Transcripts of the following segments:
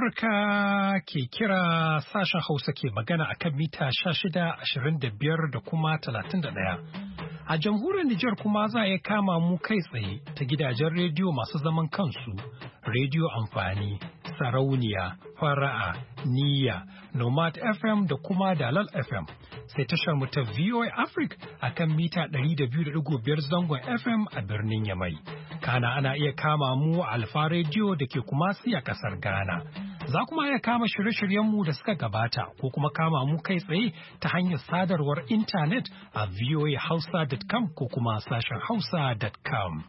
Amurka ke kira sashen Hausa ke magana a kan mita 16, 25 da kuma 31. A jamhuriyar Nijar kuma za a iya kama mu kai tsaye ta gidajen rediyo masu zaman kansu, rediyo amfani, sarauniya, fara'a, niyya, nomad FM da kuma dalal FM. Sai tashar mu ta VOA Africa a kan mita 200.5 zangon FM a birnin Yamai. Kana ana iya kama mu a Alfa rediyo da ke Kumasi a kasar Ghana. Za kuma iya kama shirye-shiryenmu da suka gabata ko kuma kama mu kai tsaye ta hanyar sadarwar intanet a voahausa.com ko kuma sashen hausa.com.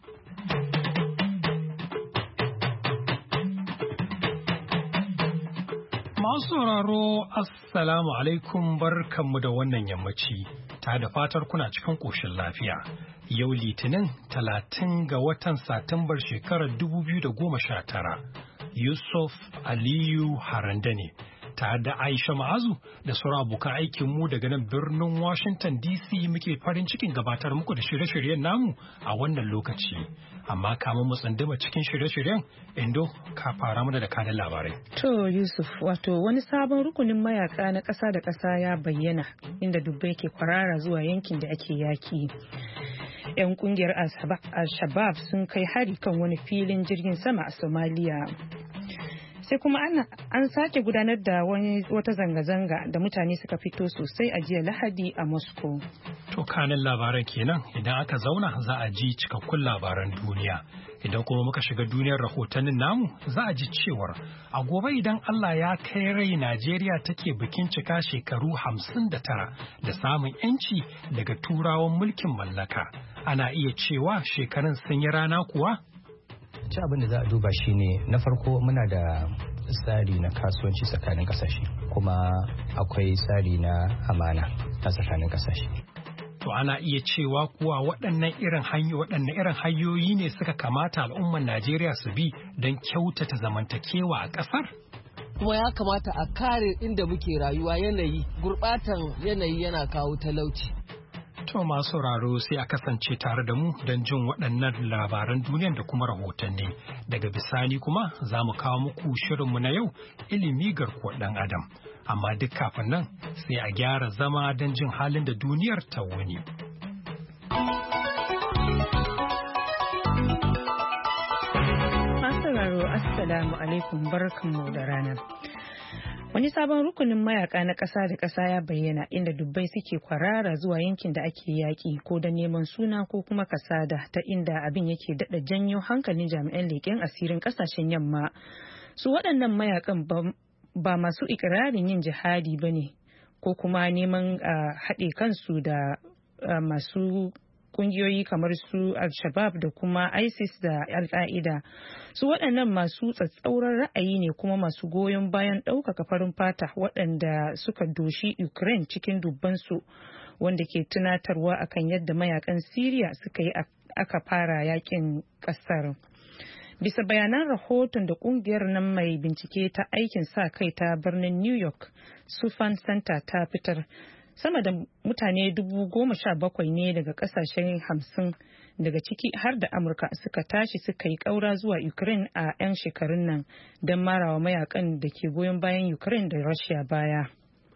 Masu sauraro, Assalamu alaikum, barkanmu da wannan yammaci, ta da fatar kuna cikin ƙoshin lafiya. Yau Litinin 30 ga watan Satumbar shekarar 2019, Yusuf Aliyu Haranda ne, tare da Aisha Ma'azu da sauran abokan aikinmu daga nan birnin Washington DC muke farin cikin gabatar muku da shirye-shiryen namu a wannan lokaci. Amma kamun mu tsanduma cikin shirye-shiryen, Indo ka fara mana da kanin labarai. To Yusuf, wato wani sabon rukunin mayaka na ƙasa da ƙasa ya bayyana inda dubbai ke kwarara zuwa yankin da ake yaki. 'Yan kungiyar Al-Shabab sun kai hari kan wani filin jirgin sama a Somalia. Sai kuma an sake gudanar da wata zanga-zanga da mutane suka fito sosai a jiya Lahadi a Moscow. To kanin labaran kenan, idan aka zauna za a ji cikakkun labaran duniya. Idan kuma muka shiga duniyar rahotannin namu za a ji cewar a gobe idan Allah ya kai rai Najeriya take bikin cika shekaru 59 da samun 'yanci daga turawan mulkin mallaka. Ana iya cewa shekarun sun yi rana kuwa? Ci abin da za a duba shi ne, na farko muna da tsari na kasuwanci tsakanin kasashe, kuma akwai tsari na amana a tsakanin kasashe. To ana iya cewa kuwa waɗannan irin hanyoyi ne suka kamata al'ummar Najeriya su bi don kyautata zamantakewa a ƙasar? Kuma ya kamata a kare inda muke rayuwa, gurɓatan yanayi yana kawo talauci. To masu sauraro sai a kasance tare da mu don jin waɗannan labaran duniyan da kuma rahotanni. Daga bisani kuma za mu kawo muku shirinmu na yau, ilimi garkuwar ɗan adam. Amma duk kafin nan sai a gyara zama don jin halin da duniyar ta wuni. Masu sauraro, Assalamu alaikum, barkanmu da rana. Wani sabon rukunin mayaka na ƙasa da ƙasa ya bayyana inda dubbai suke kwarara zuwa yankin da ake yaƙi ko da neman suna ko kuma kasada, ta inda abin yake daɗa janyo hankalin jami'an leƙen asirin ƙasashen yamma. Su waɗannan mayakan ba masu ikirarin yin jihadi ba ne ko kuma neman haɗe kansu da masu kungiyoyi kamar su Al-Shabab da kuma ISIS da Al-Qaida. Su waɗannan masu tsatsauran ra'ayi ne kuma masu goyon bayan ɗaukaka farin fata waɗanda suka doshi Ukraine cikin dubbansu, wanda ke tunatarwa akan yadda mayakan Syria suka yi aka fara yakin ƙasar. Bisa bayanan rahoton da kungiyar nan mai bincike ta aikin sa kai ta birnin New York, Sufan Center ta fitar, sama da mutane 17,000 ne daga kasashen 50 daga ciki har da Amurka suka tashi suka yi ƙaura zuwa Ukraine a 'yan shekarun nan don marawa mayakan da ke goyon bayan Ukraine da Russia baya.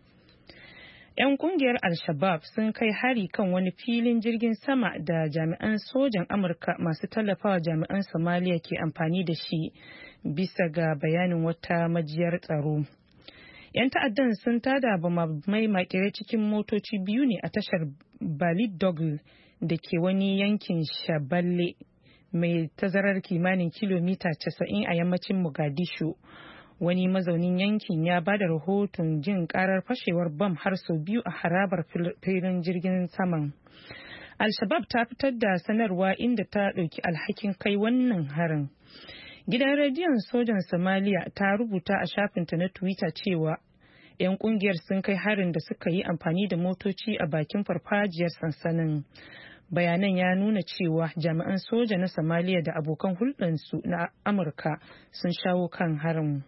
'Yan kungiyar Al-Shabab sun kai hari kan wani filin jirgin sama da jami'an sojan Amurka masu tallafawa jami'an Somalia ke amfani da shi, bisa ga bayanin wata majiyar tsaro. 'Yan ta'addan sun tada bamabamai makere cikin motoci biyu ne a tashar Ballydogle da ke wani yankin Shaballe mai tazarar kimanin kilomita 90 a yammacin Mogadishu. Wani mazaunin yankin ya ba da rahoton jin karar fashewar bam har sau biyu a harabar filin jirgin saman. Al-Shabab ta fitar da sanarwa inda ta ɗauki alhakin kai wannan harin. Gidan rediyon sojan Somalia ta rubuta a shafinta na Twitter cewa 'yan kungiyar sun kai harin da suka yi amfani da motoci a bakin farfajiyar sansanin. Bayanan ya nuna cewa jami'an soja na Somalia da abokan hulɗarsu na Amurka sun shawo kan harin.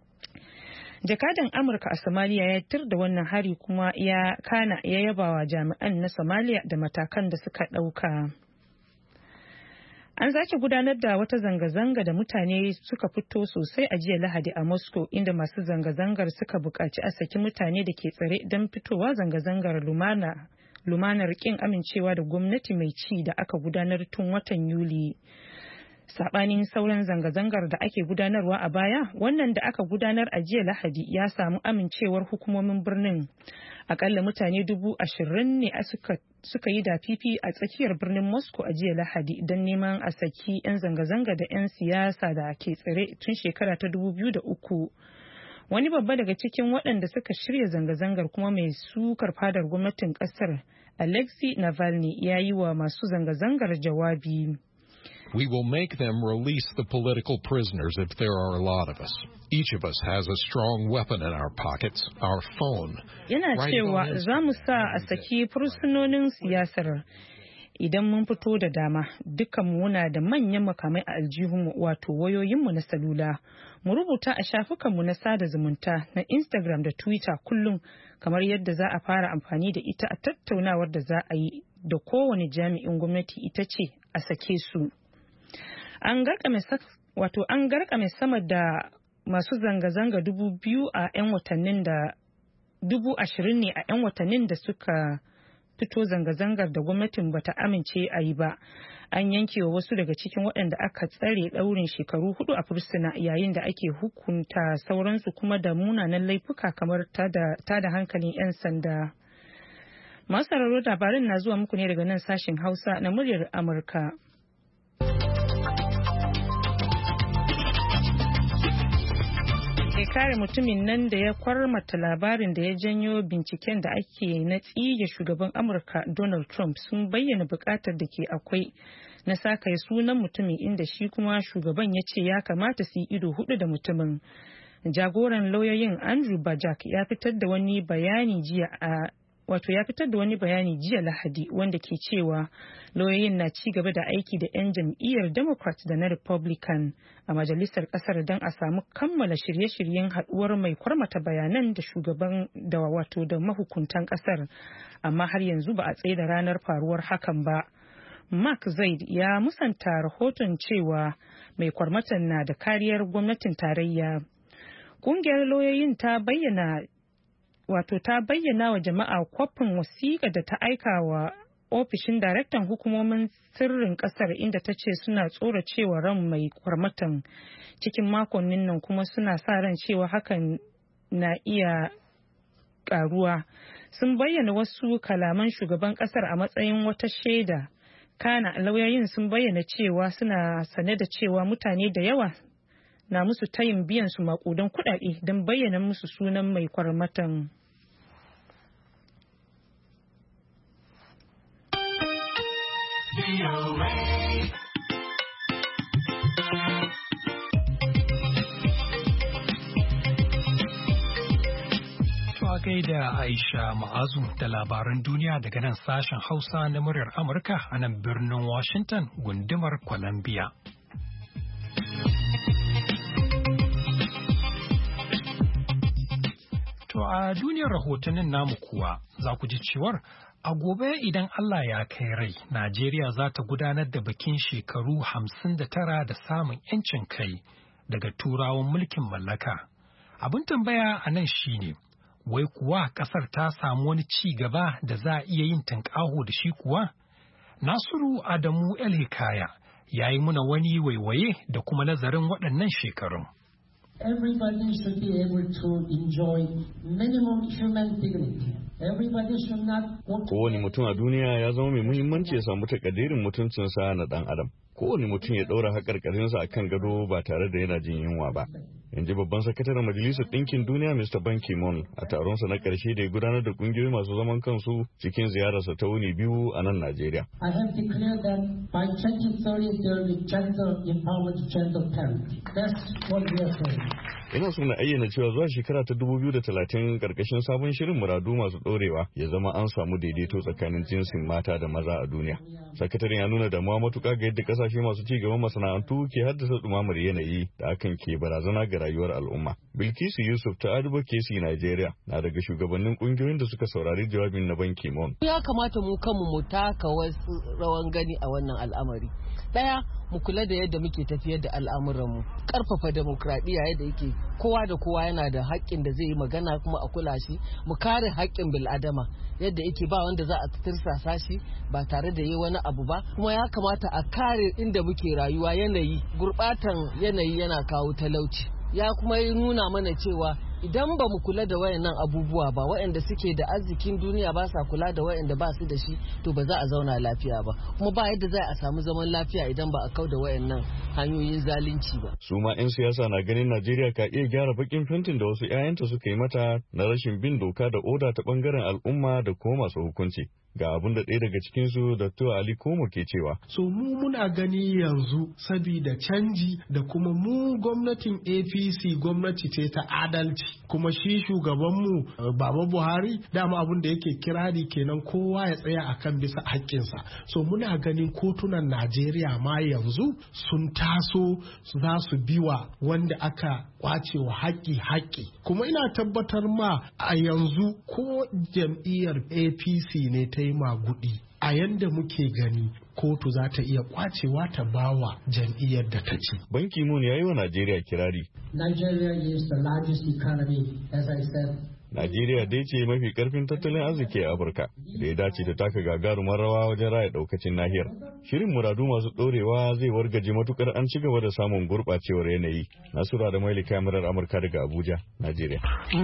Jakadan Amurka a Somalia ya tir da wannan hari kuma ya yabawa jami'an na Somalia da matakan da suka ɗauka. An sake gudanar da wata zanga-zanga da mutane suka fito sosai a jiya Lahadi a Moscow, inda masu zanga-zangar suka buƙaci a saki mutane da ke tsare don fitowa zanga-zangar lumanar ƙin amincewa da gwamnati mai ci da aka gudanar tun watan Yuli. Saɓanin sauran zanga-zangar da ake gudanarwa a baya, wannan da aka gudanar a jiya Lahadi ya samu amincewar hukumomin birnin. Akalla mutane 20,000 ne suka yi dafifi a tsakiyar birnin Moscow a jiya Lahadi don neman a saki 'yan zanga-zanga da 'yan siyasa da ke tsare tun shekara ta 2003. Wani babba daga cikin waɗanda suka shirya zanga-zangar kuma mai sukar fadar gwamnatin ƙasar, Alexei Navalny, ya yi wa masu zanga-zangar jawabi. We will make them release the political prisoners if there are a lot of us. Each of us has a strong weapon in our pockets, our phone. Yana cewa za mu sa a saki fursunonin siyasar idan mun fito da dama. Dukkanmu muna da manyan makamai a aljihunmu, wato wayoyinmu na salula. Mu rubuta a shafukanmu na sada zumunta na Instagram da Twitter kullum, kamar yadda za a fara amfani da ita a tattaunawar da za a yi da kowane jami'in gwamnati ita ce a sake su. An garkame sama da masu zanga-zanga 20,000 a 'yan watannin da 20,000 ne a 'yan watannin da suka fito zanga-zangar da gwamnatin bata amince a yi ba. An yanke wa wasu daga cikin waɗanda aka tsare ɗaurin shekaru 4 a fursuna, yayin da ake hukunta sauransu kuma da munanan laifuka kamar tada hankalin 'yan sanda. Masu sauraro, labarin na zuwa muku ne daga nan sashen Hausa na muryar Amurka. Kare mutumin nan da ya kwarmata labarin da ya janyo binciken da ake na tsige shugaban Amurka Donald Trump sun bayyana bukatar da ke akwai na sakaye sunan mutumin, inda shi kuma shugaban ya ce ya kamata su yi ido hudu da mutumin. Jagoran lauyoyin Andrew Bajak ya fitar da wani bayani jiya Lahadi wanda ke cewa lauyoyin na ci gaba da aiki da 'yan jam'iyyar Democrat da na Republican a majalisar kasar don a samu kammala shirye-shiryen haduwar mai kwarmata bayanan da shugaban da mahukuntan kasar, amma har yanzu ba a tsaida ranar faruwar hakan ba. Mark Zaid ya musanta rahoton cewa mai kwarmatan na da kariyar gwamnatin tarayya. Kungiyar lauyoyin ta bayyana wa jama'a kwafin wasiƙa da ta aika wa ofishin daraktan hukumomin sirrin ƙasar, inda ta ce suna tsora cewa ran mai kwarmatan cikin makonnin nan, kuma suna sa ran cewa hakan na iya ƙaruwa. Sun bayyana wasu kalaman shugaban ƙasar a matsayin wata shaida. Kana lauyoyin sun bayyana cewa suna sane da cewa mutane da yawa na musu tayin biyan su makudan kuɗaɗe don bayyana musu sunan mai kwarmatan. Gaida Aisha Ma'azu da labaran duniya daga nan sashen Hausa na muryar Amurka a nan birnin Washington, gundumar Columbia. To a duniyar rahotannin namu kuwa za ku ji cewar a gobe idan Allah ya kai rai, Najeriya za ta gudanar da bikin shekaru 59 da samun 'yancin kai daga turawan mulkin mallaka. Abin tambaya a nan shine, wai kuwa ƙasar ta samu wani ci gaba da za a iya yin tunƙaho da shi kuwa? Nasiru Adamu El Hikaya ya yi muna wani waiwaye da kuma nazarin waɗannan shekarun. Everybody should be able to enjoy minimum human dignity. Everybody should not want to... Kowane mutum a duniya ya zama mai muhimmanci ya samu takaddirin mutuncinsa na ɗan adam. Kowane mutum ya ɗaura haƙarƙarinsa a kan gado ba tare da yana jin yunwa ba. In ji babban sakataren Majalisar Ɗinkin Duniya Mr. Ban Ki-moon a taronsa na ƙarshe da ya gudanar da ƙungiyoyi masu zaman kansu cikin ziyararsa ta wuni biyu a nan Najeriya. I have declared that by 2030 there will be gender empowerment, gender parity. That's what we are saying. Ina so na ayyana cewa zuwa shekara ta 2030 karkashin sabon shirin muradu masu ɗorewa ya zama an samu daidaito tsakanin jinsin mata da maza a duniya. Sakataren ya nuna damuwa matuƙa ga yadda ƙasashe masu ci gaban masana'antu ke haddasa ɗumamar yanayi da hakan ke barazana ga rayuwar al'umma. Bilkisu Yusuf ta Advocacy Nigeria na daga shugabannin kungiyoyin da suka saurari jawabin na Ban Ki-moon. Ya kamata mu kanmu mu taka wasu rawan gani a wannan al'amari. Daya, mu kula da yadda muke tafiyar da al'amuranmu, karfafa demokradiyya yadda yake kowa da kowa yana da haƙƙin da zai yi magana kuma a kula shi, mu kare haƙƙin bil'adama yadda yake ba wanda za a tirsasa shi ba tare da yi wani abu ba, kuma ya kamata a kare inda muke rayuwa yanayi, gurɓatan yanayi yana kawo talauci. Ya kuma nuna mana cewa idan ba mu kula da wayannan abubuwa ba, wayanda suke da arzikin duniya ba sa kula da wayanda ba su da shi, to ba za a zauna lafiya ba, kuma ba yadda za a samu zaman lafiya idan ba a kauda wayannan hanyoyin zalunci ba. Su ma 'yan siyasa na ganin Najeriya ka iya gyara bakin fentin da wasu 'ya'yanta suka yi mata na rashin bin doka da oda ta bangaren al'umma da kuma masu hukunci. Ga abin da ɗaya daga cikinsu Dr. Ali Komo ke cewa. So mu muna gani yanzu sabida canji da kuma mu gwamnatin APC gwamnati ce ta adalci, kuma shi shugabanmu Baba Buhari dama abin da yake kirari kenan kowa ya tsaya akan bisa haƙƙinsa. So muna ganin kotunan Najeriya ma yanzu sun taso za su biwa wanda aka kwacewa haƙƙi. Kuma ina tabbatar ma a yanzu ko jam'iyyar APC ne ta yi magudi, a yanda muke gani kotu za ta iya kwacewa ta bawa jam'iyyar da ta ci. Ban Ki-moon ya yi wa Najeriya kirari. Nigeria is the largest economy, as I said. Najeriya dai ce mafi karfin tattalin arziki a Afirka da ya dace da taka gagarumar rawa wajen raya daukacin nahiyar. Shirin muradu masu dorewa zai wargaje matukar an ci gaba da samun gurɓacewar yanayi. Nasura da Maili kamarar Amurka daga Abuja, Najeriya.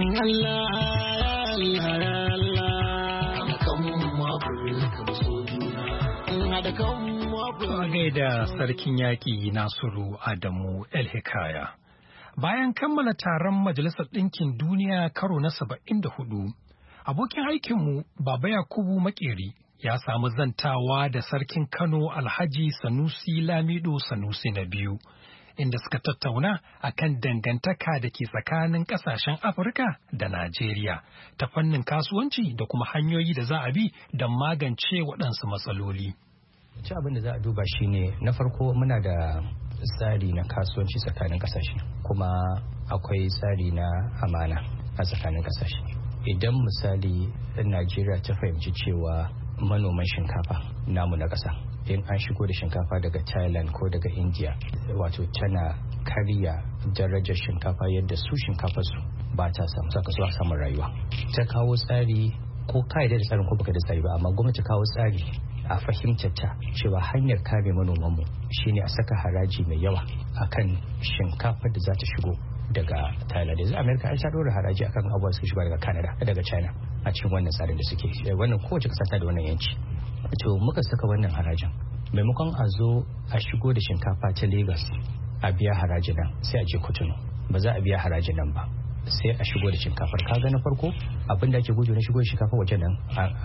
A gaida sarkin yaƙi Nasiru Adamu El Hikaya. Bayan kammala taron Majalisar Ɗinkin Duniya karo na 74, abokin aikinmu Baba Yakubu Makeri ya samu zantawa da Sarkin Kano Alhaji Sanusi Lamido Sanusi na biyu, inda suka tattauna akan dangantaka da ke tsakanin ƙasashen Afirka da Najeriya ta fannin kasuwanci da kuma hanyoyi da za a bi don magance waɗansu matsaloli. Ci abin da za a duba shine na farko muna da tsari na kasuwanci tsakanin kasashe, kuma akwai tsari na amana a tsakanin kasashe. Idan misali Najeriya ta fahimci cewa manoman shinkafa namu na ƙasa, in an shigo da shinkafa daga Thailand ko daga India, wato tana karya darajar shinkafa yadda su shinkafarsu ba ta samu, saka su samun rayuwa. Ta kawo tsari, ko ka'ida da tsarin ko baka da tsari ba, amma gwamnati kawo tsari a fahimtar ta cewa hanyar kare manomanmu shine a saka haraji mai yawa akan shinkafar da za ta shigo daga Thailand. Yanzu Amerika an sha ɗora haraji akan abubuwa suke shigo daga Canada, daga China a cikin wannan tsarin da suke. Wannan kowace ƙasa ta da wannan yanci. To muka saka wannan harajin, maimakon a zo a shigo da shinkafa ta Lagos a biya harajin nan, sai a je Kotonou ba za a biya harajin nan ba, sai a shigo da shinkafar. Kaga na farko abin da ake gudu na shigo da shinkafa wajen nan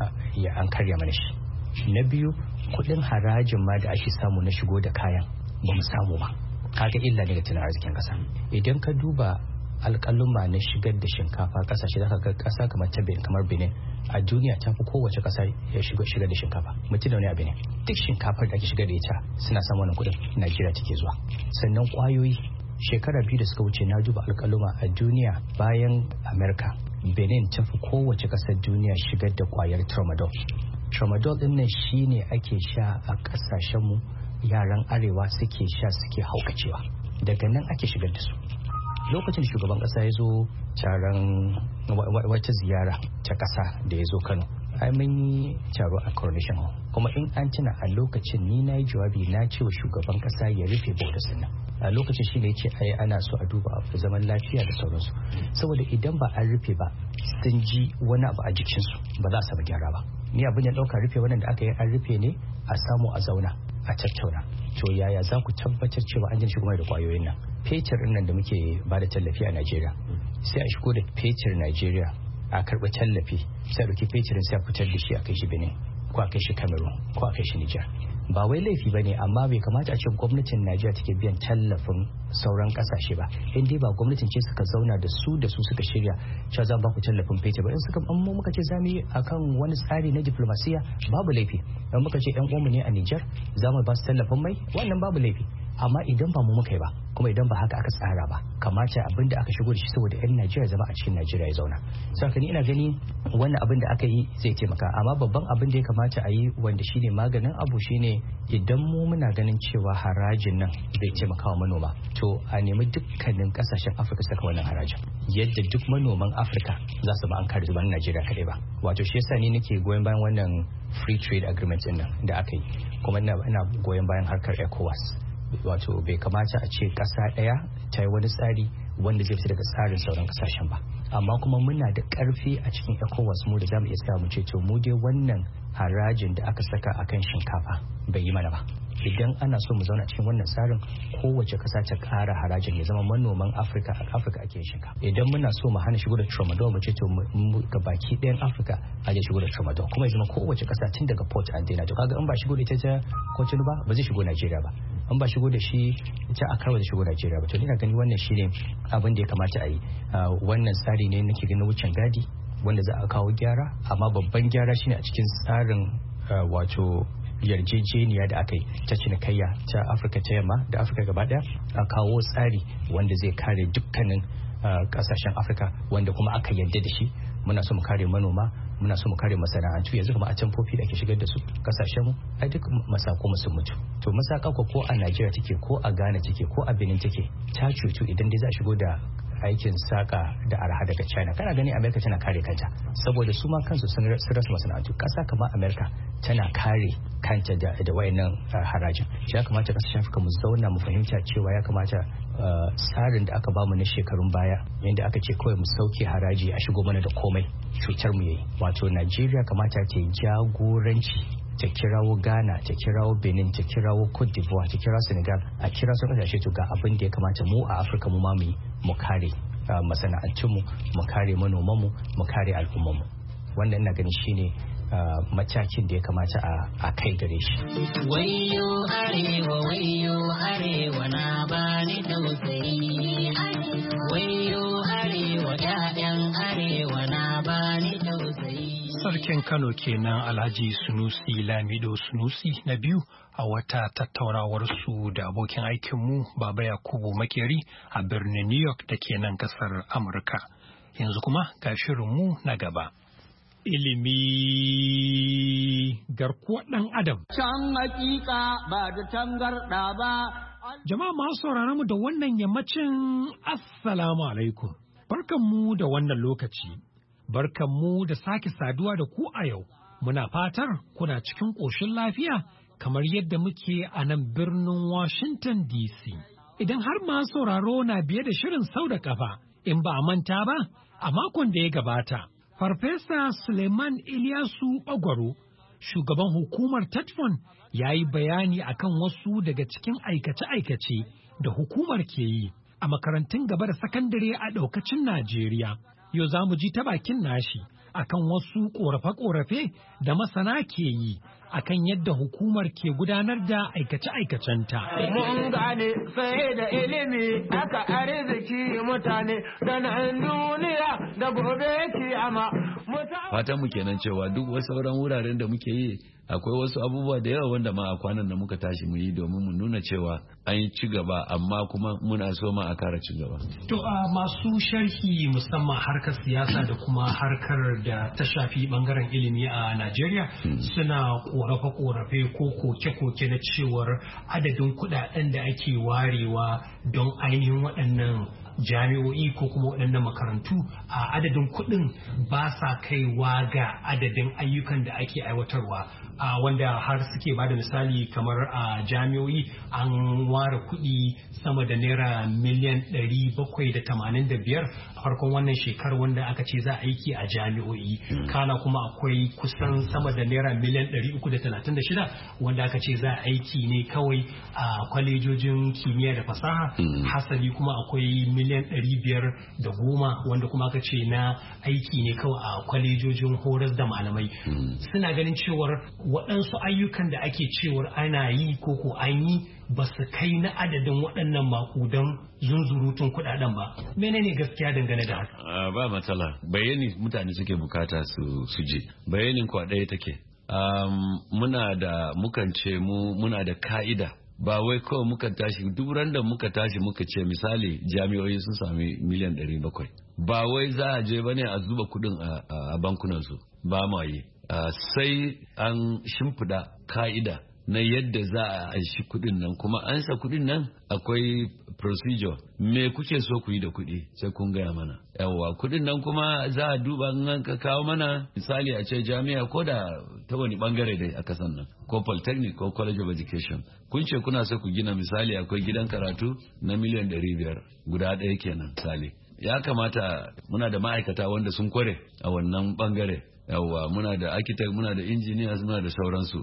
an karya mana shi. Na biyu, kudin harajin ma da ake samu na shigo da kayan ba mu samu ba. Kaga illa ne ga tattalin arzikin kasa. Idan ka duba alƙaluma na shigar da shinkafa kasashe, zaka ga kasa kamar Benin a duniya ta fi kowace kasa ya shigar da shinkafa. Mutum da wani a Benin, duk shinkafar da ake shigar da ita suna samun wannan kudin Najeriya take zuwa. Sannan kwayoyi, shekara 2 da suka wuce na duba alƙaluma a duniya, bayan Amerika, Benin ta fi kowace kasar duniya shigar da kwayar tramadol. Tramadol din nan shine ake sha a kasashenmu, yaran arewa suke sha suke haukacewa, daga nan ake shigar da su. Lokacin shugaban kasa ya zo taron wata ziyara ta kasa da ya zo Kano, ai mun yi taro a Coronation Hall, kuma in an tuna a lokacin ni na yi jawabi na ce wa shugaban kasa ya rufe borders nan. A lokacin shi ne ya ce ai ana so a duba abu zaman lafiya da sauransu, saboda idan ba an rufe ba sun ji wani abu a jikinsu ba za a samu gyara ba. Ni abin ya ɗauka rufe wannan da aka yi an rufe ne a samu a zauna a tattauna. To yaya za ku tabbatar cewa an jin shigo da kwayoyin nan? Fetur nan da muke ba da tallafi a Najeriya, sai a shigo da fetur Najeriya a karɓi tallafi, sai a ɗauki fetirin sai a fitar da shi a kai shi Benin ko a kai shi Cameroon ko a kai shi Niger. Ba wai laifi ba ne, amma bai kamata a ce gwamnatin Najeriya take biyan tallafin sauran kasashe ba, in dai ba gwamnatin ce suka zauna da su suka shirya cewa za ba ku tallafin fetur ba. In suka amma muka ce zamu yi akan wani tsari na diplomasiya babu laifi, in muka ce yan uwanmu ne a Niger za mu ba su tallafin mai, wannan babu laifi. amma idan ba mu muka yi ba kuma idan ba haka aka tsara ba kamata abin da aka shigo da shi saboda 'yan Najeriya zama a cikin Najeriya ya zauna. Saka ni ina gani wannan abin da aka yi zai taimaka, amma babban abin da ya kamata a yi wanda shine maganin abu shine idan mu muna ganin cewa harajin nan zai taimaka wa manoma to a nemi dukkanin kasashen Afirka saka wannan harajin yadda duk manoman Afirka za su ba an kare zuban Najeriya kadai ba. Wato shi yasa ni nake goyon bayan wannan free trade agreement din nan da aka yi, kuma ina goyon bayan harkar ECOWAS. Wato bai kamata a ce ƙasa ɗaya ta yi wani tsari wanda zai fita daga tsarin sauran ƙasashen ba, amma kuma muna da ƙarfi a cikin ECOWAS mu da zamu iya sa mu ce to mu dai wannan harajin da aka saka akan shinkafa bai yi mana ba. Idan ana so mu zauna cikin wannan tsarin kowace ƙasa ta ƙara harajin ya zama manoman Afirka a Afirka ake shinkafa. Idan muna so mu hana shigo da tramadol mu ce to ga baki ɗayan Afirka a je shigo da tramadol, kuma ya zama kowace ƙasa tun daga port and dena to kaga in ba shigo da ita ta Cotonou ba zai shigo Najeriya ba, in ba shigo da shi ita a kawai da shigo Najeriya ba. To ina gani wannan shine abin da ya kamata a yi. Wannan tsari ne nake ganin wucin gadi wanda za a kawo gyara, amma babban gyara shine a cikin tsarin wato yarjejeniya da aka yi ta cinikayya ta Afirka ta yamma da Afirka gaba daya, a kawo tsari wanda zai kare dukkanin kasashen Afirka wanda kuma aka yarda da shi. Muna so mu kare manoma, muna so mu kare masana'antu. Yanzu kuma a tamfofi da ake shigar da su kasashen mu ai duk masako musu mutu. To masaka ko a Najeriya take ko a Ghana take ko a Benin take ta cutu idan dai za a shigo da aikin saka da arha daga China. Kana gani America tana kare kanta saboda su ma kansu sun rasa masana'antu. Kasa kamar America tana kare kanta da wayannan harajin. Ya kamata kasashen Afirka mu zauna mu fahimta cewa ya kamata tsarin da aka bamu na shekarun baya yadda aka ce kawai mu sauke haraji a shigo mana da komai cutar mu yayi. Wato Najeriya kamata ta yi jagoranci, ta kirawo Ghana, ta kirawo Benin, ta kirawo Cote d'Ivoire, ta kirawo Senegal, a kira su kasashe to ga abin da ya kamata mu a Afirka mu ma mu kare masana'antunmu, mu kare manomanmu, mu kare al'ummanmu. Wannan ina ganin shine matakin da ya kamata a kai gare shi. Wayo arewa na bani tausayi. Wayo arewa ƴaƴan arewa na bani tausayi. Sarkin Kano kenan Alhaji Sunusi Lamido Sunusi na biyu a wata tattaunawar su da abokin aikinmu Baba Yakubu Makeri a birnin New York da ke nan kasar Amurka. Yanzu kuma ga shirinmu na gaba. Ilimi garkuwar ɗan Adam. Can hakika ba da tangarɗa ba. Jama'a masu sauraron mu da wannan yammacin Assalamu alaikum. Barkanmu da wannan lokaci. Barkanmu da sake saduwa da ku a yau. Muna fatar kuna cikin ƙoshin lafiya kamar yadda muke a nan birnin Washington DC. Idan har masu sauraro na biye da shirin sau da kafa, in ba a manta ba, a makon da ya gabata. Farfesa Suleiman Ilyasu Bagwaro, shugaban hukumar Tetfon, ya yi bayani akan wasu daga cikin aikace-aikace da hukumar ke yi a makarantun gaba da sakandare a ɗaukacin Najeriya. Yau za mu ji ta bakin nashi akan wasu ƙorafe-ƙorafe da masana ke yi akan yadda hukumar ke gudanar da aikace-aikacenta. Mun gane sai da ilimi aka arziki mutane da nan duniya da gobe kiyama. Fatan mu kenan cewa duk wasu sauran wuraren da muke yi akwai wasu abubuwa da yawa wanda ma a kwanan da muka tashi mu yi domin mu nuna cewa an yi ci gaba amma kuma muna so ma a kara ci gaba. To masu sharhi musamman harkar siyasa da kuma harkar da ta shafi bangaren ilimi a Najeriya suna korafe-korafe ko koke-koke na cewar adadin kudaden da ake warewa don ainihin waɗannan jami'o'i ko kuma waɗannan makarantu a adadin kuɗin ba sa kaiwa ga adadin ayyukan da ake aiwatarwa wanda har suke ba da misali kamar a jami'o'i an ware kuɗi sama da naira miliyan 785 a farkon wannan shekarar wanda aka ce za a aiki a jami'o'i kana kuma akwai kusan sama da naira miliyan 336 wanda aka ce za a aiki ne kawai a kwalejojin kimiyya da fasaha hasali kuma akwai miliyan 510 wanda kuma aka ce na aiki ne kawai a kwalejojin horas da malamai suna ganin cewar waɗansu ayyukan da ake cewar ana yi ko an yi ba su kai na adadin waɗannan makudan zunzurutun kuɗaɗen ba menene gaskiya dangane da haka ba matsala bayani mutane suke bukata su je bayanin kwa ɗaya take muna da ka'ida ba wai kawai muka tashi duk da muka tashi muka ce misali jami'o'i sun sami miliyan 700 ba wai za a je bane a zuba kudin a bankunan su ba ma yi sai an shimfida ka'ida na yadda za a aishi kudin nan kuma an sa kudin nan akwai procedure me kuke so ku yi da kudi sai kun gaya mana yawa kudin nan kuma za a duba in ka kawo mana misali a ce jami'a ko da ta wani bangare dai a kasan nan ko polytechnic ko college of education kun ce kuna so ku gina misali akwai gidan karatu na miliyan 500 guda ɗaya kenan misali ya kamata muna da ma'aikata wanda sun kware a wannan bangare yawwa muna da architect muna da engineers muna da sauransu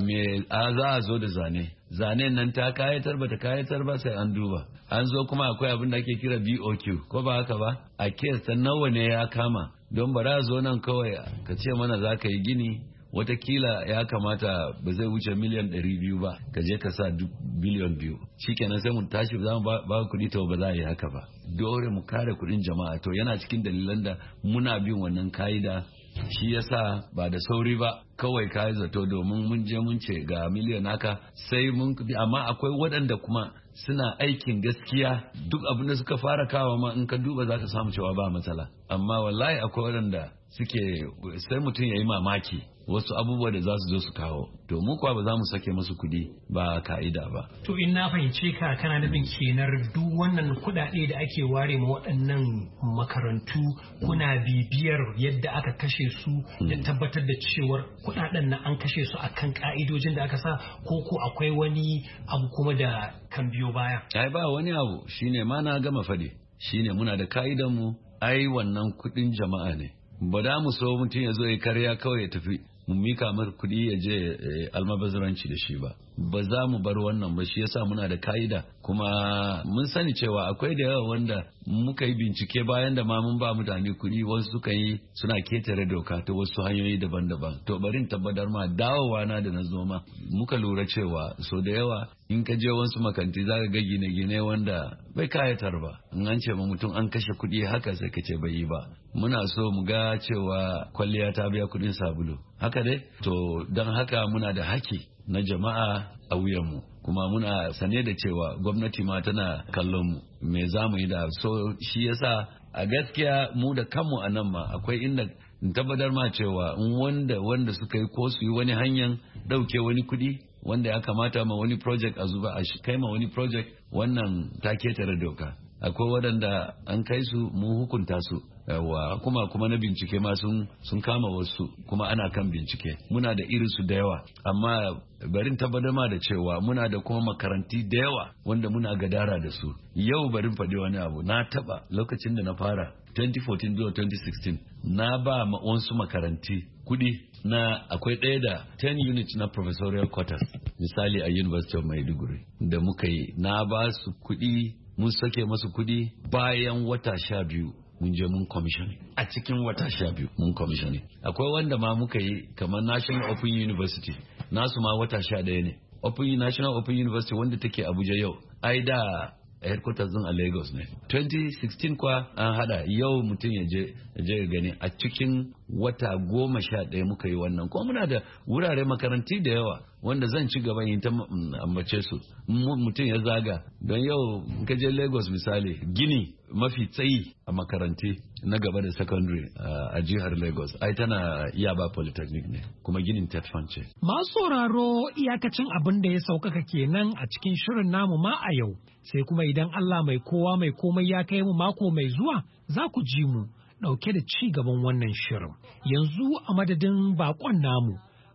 za a zo da zane nan ta kayatar ba ta kayatar ba sai an duba an zo kuma akwai abin da ake kira BOQ ko ba haka ba a case ta nawa ne ya kama don ba za zo nan kawai ka ce mana za ka yi gini watakila ya kamata ba zai wuce miliyan 200 ba ka je ka sa biliyan 2 shikenan sai mu tashi za mu ba kuɗi to ba za a yi haka ba dole mu kare kuɗin jama'a to yana cikin dalilan da muna bin wannan ka'ida shi yasa ba da sauri ba kawai kayi zato domin mun je mun ce ga miliyan haka sai mun kudi amma akwai waɗanda kuma suna aikin gaskiya duk abin da suka fara kawo ma in ka duba za ka samu cewa ba matsala amma wallahi akwai waɗanda suke sai mutum ya yi mamaki wasu abubuwa da za su zo su kawo to mu kuwa ba za mu sake musu kuɗi ba ka'ida ba. To in na fahimce ka kana nufin kenar duk wannan kuɗaɗe da ake ware ma waɗannan makarantu kuna bibiyar yadda aka kashe su da tabbatar da cewar kuɗaɗen nan an kashe su akan ka'idojin da aka sa ko akwai wani abu kuma da kan biyo baya. Ai ba wani abu shine ma na gama faɗi shine muna da ka'idan mu ai wannan kuɗin jama'a ne ba da mu so mutum ya zo ya karya kawai ya tafi mu mika mar kuɗi ya je almabazaranci da shi ba za mu bar wannan ba shi yasa muna da ka'ida kuma mun sani cewa akwai da yawa wanda muka yi bincike bayan da ma mun ba mutane kuɗi wasu suka yi suna ketare doka ta wasu hanyoyi daban-daban to barin tabbatar ma dawowa na da na zo ma muka lura cewa so da yawa in ka je wasu makanti za ka ga gine-gine wanda bai kayatar ba in an ce ma mutum an kashe kuɗi haka sai ka ce bai yi ba muna so mu ga cewa kwalliya ta biya kuɗin sabulu haka dai to don haka muna da haki na jama'a a wuyanmu kuma muna sane da cewa gwamnati ma tana kallon mu me za mu yi da so shi yasa a gaskiya mu da kanmu a nan ma akwai inda in tabbatar ma cewa wanda suka yi ko su yi wani hanyar ɗauke wani kuɗi wanda ya kamata ma wani project a zuba a kai ma wani project wannan ta ketare doka akwai waɗanda an kai su mu hukunta su yawa kuma na bincike ma sun kama wasu kuma ana kan bincike muna da irin su da yawa amma barin tabbatar ma da cewa muna da kuma makaranti da yawa wanda muna gadara da su yau barin faɗi wani abu na taba lokacin da na fara 2014 zuwa 2016 na ba wasu makaranti kuɗi na akwai ɗaya da 10 units na professorial quarters misali a University of Maiduguri da muka yi na ba su kuɗi mun sake masu kuɗi bayan wata 12 mun je mun commission a cikin wata 12 mun commission akwai wanda ma muka yi kamar National Open University nasu ma wata 11 ne National Open University wanda take Abuja yau ai da headquarters din a Lagos ne 2016 kwa an hada yau mutum ya je gani a cikin wata 11 muka yi wannan kuma muna da wurare makaranti da yawa wanda zan ci gaba yin ta ambace su mutum ya zaga don yau ka je Lagos misali gini mafi tsayi a makaranti na gaba da secondary a jihar Lagos ai tana Yaba Polytechnic ne kuma ginin Tetfan ce. Masu sauraro iyakacin abin da ya saukaka kenan a cikin shirin namu ma a yau sai kuma idan Allah mai kowa mai komai ya kai mu mako mai zuwa za ku ji mu ɗauke da ci gaban wannan shirin. Yanzu a madadin bakon namu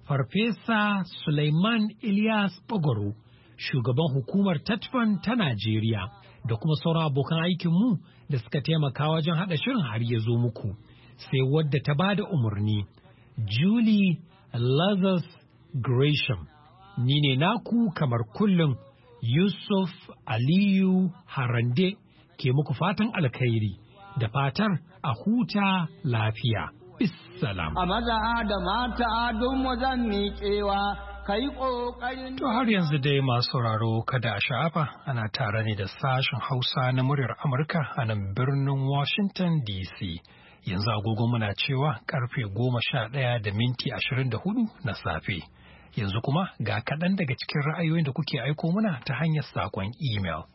Farfesa Suleiman Ilyas Bagoro, shugaban hukumar Tetfan ta Najeriya, da kuma sauran abokan aikinmu da suka taimaka wajen haɗa shirin har ya zo muku. Sai wadda ta ba da umarni, Julie Lazarus Gresham. Ni ne naku kamar kullum Yusuf Aliyu Harande ke muku fatan alkhairi da fatar a huta lafiya. Bissalam. A maza da mata don wajen miƙewa kai ƙoƙarin. To har yanzu dai masu sauraro kada a sha'afa ana tare ne da sashen Hausa na muryar Amurka a nan birnin Washington DC. Yanzu agogo muna cewa karfe 11:24 na safe. Yanzu kuma ga kaɗan daga cikin ra'ayoyin da kuke aiko muna ta hanyar saƙon email.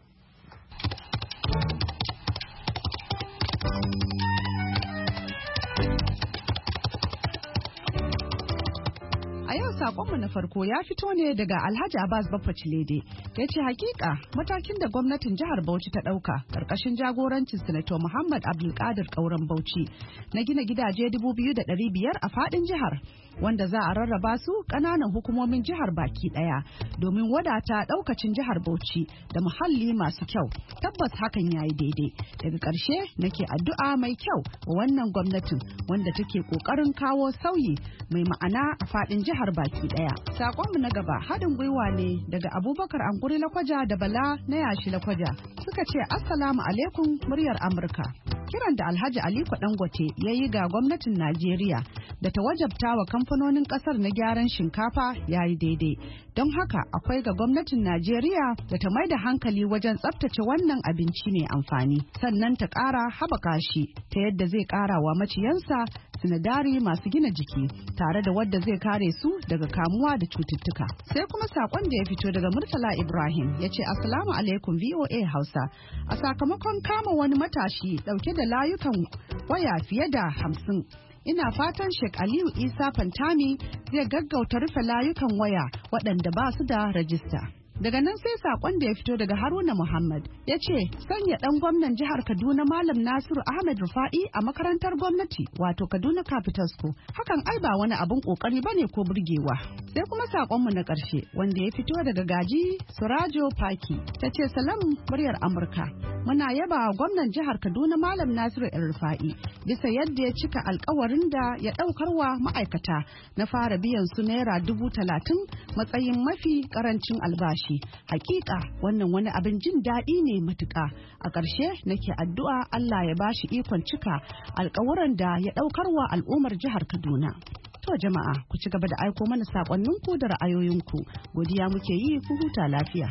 A yau sakonmu na farko ya fito ne daga Alhaji Abbas Baffa Cilede. Ya ce hakika matakin da gwamnatin jihar Bauchi ta ɗauka ƙarƙashin jagorancin Sanato Muhammad Abdulkadir Kauran Bauchi na gina gidaje 2,500 a faɗin jihar, wanda za a rarraba su ƙananan hukumomin jihar baki ɗaya domin wadata ɗaukacin jihar Bauchi da muhalli masu kyau. Tabbas hakan ya yi daidai. Daga ƙarshe nake addu'a mai kyau wa wannan gwamnatin wanda take ƙoƙarin kawo sauyi mai ma'ana a faɗin jihar baki ɗaya. Saƙonmu na gaba haɗin gwiwa ne daga Abubakar Ankuri Lakwaja da Bala na Yashi Lakwaja. Suka ce Assalamu alaikum muryar Amurka. Kiran da Alhaji Aliko Dangote ya yi ga gwamnatin Najeriya da ta wajabta wa kamfanonin kasar na gyaran shinkafa ya yi daidai. Don haka akwai ga gwamnatin Najeriya da ta mai da hankali wajen tsabtace wannan abinci mai amfani, sannan ta ƙara haɓaka shi ta yadda zai ƙara wa maciyansa sinadari masu gina jiki tare da wadda zai kare su daga kamuwa da cututtuka. Sai kuma sakon da ya fito daga Murtala Ibrahim ya ce Assalamu alaikum VOA Hausa. A sakamakon kama wani matashi dauke da layukan waya fiye da 50. Ina fatan Sheikh Aliyu Isa Fantami zai gaggauta rufe layukan waya waɗanda ba su da rajista. Daga nan sai sakon da ya fito daga Haruna Muhammad ya ce sanya dan gwamnan jihar Kaduna Malam Nasiru Ahmed Rufa'i a makarantar gwamnati wato Kaduna Capital School hakan ai ba wani abun kokari bane ko burgewa. Sai kuma sakon mu na karshe wanda ya fito daga Gaji Surajo Paki ta ce salam muryar Amurka. Muna yaba gwamnan jihar Kaduna Malam Nasiru Rufa'i bisa yadda ya cika alkawarin da ya daukarwa ma'aikata na fara biyan su naira 30,000 matsayin mafi karancin albashi. Hakika wannan wani abin jin daɗi ne matuƙa. A ƙarshe nake addu'a Allah ya bashi ikon cika alƙawuran da ya ɗaukarwa al'ummar jihar Kaduna. To jama'a ku ci gaba da aiko mana saƙonninku da ra'ayoyinku. Godiya muke yi ku huta lafiya.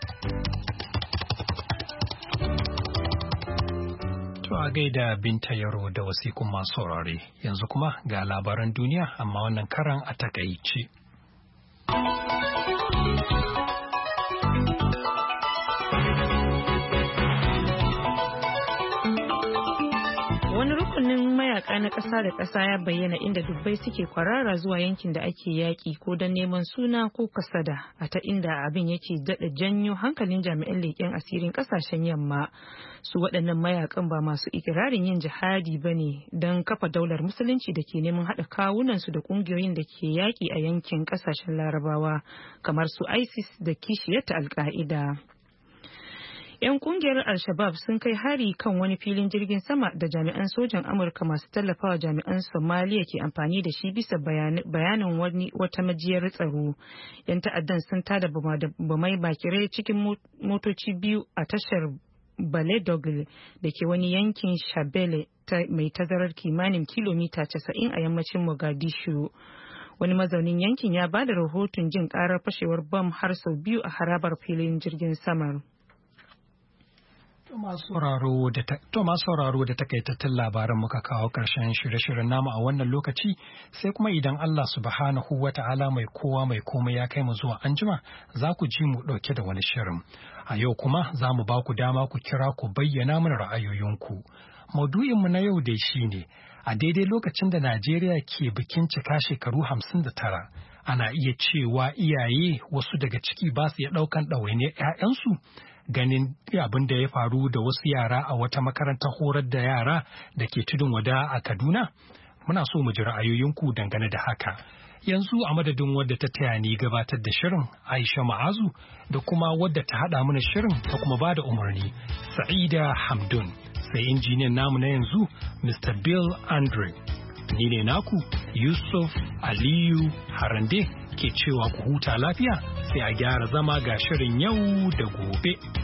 To a gaida Binta Yaro da wasikun masu saurare. Yanzu kuma ga labaran duniya amma wannan karan a takaice. Wani rukunin mayaka na ƙasa da ƙasa ya bayyana inda dubbai suke kwarara zuwa yankin da ake yaƙi ko don neman suna ko kasada, a ta inda abin yake daɗa janyo hankalin jami'an leƙen asirin ƙasashen yamma. Su waɗannan mayakan ba masu ikirarin yin jihadi ba ne don kafa daular musulunci da ke neman haɗa kawunansu da ƙungiyoyin da ke yaƙi a yankin ƙasashen larabawa kamar su ISIS da kishiyarta Al-Qaida. 'Yan kungiyar Al-Shabaab sun kai hari kan wani filin jirgin sama da jami'an sojan Amurka masu tallafawa jami'an Somaliya ke amfani da shi bisa bayanin wata majiyar tsaro. 'Yan ta'addan sun tada bamai bakirai cikin motoci biyu a tashar Baledogle da ke wani yankin Shabelle mai tazarar kimanin kilomita 90 a yammacin Mogadishu. Wani mazaunin yankin ya ba da rahoton jin karar fashewar bam har sau biyu a harabar filin jirgin samar. To masu sauraro da takaitattun labaran muka kawo ƙarshen shirye-shiryen namu a wannan lokaci, sai kuma idan Allah subhanahu wa ta'ala mai kowa mai komai ya kai mu zuwa anjima za ku ji mu ɗauke da wani shirin. A yau kuma za mu ba ku dama ku kira ku bayyana mana ra'ayoyinku. Maudu'inmu na yau dai shi ne, a daidai lokacin da Najeriya ke bikin cika shekaru 59, ana iya cewa iyaye wasu daga ciki ba su iya ɗaukan ɗawainiyar 'ya'yansu. Ganin abin da ya faru da wasu yara a wata makarantar horar da yara da ke tudun wada a Kaduna, muna so mu ji ra'ayoyinku dangane da haka. Yanzu a madadin wadda ta taya ni gabatar da shirin Aisha Ma'azu da kuma wadda ta haɗa mana shirin ta kuma ba da umarni Sa'ida Hamdun, sai injiniyan namu na yanzu Mr. Bill Andre. Ni ne naku Yusuf Aliyu Harande ke cewa ku huta lafiya sai a gyara zama ga shirin yau da gobe.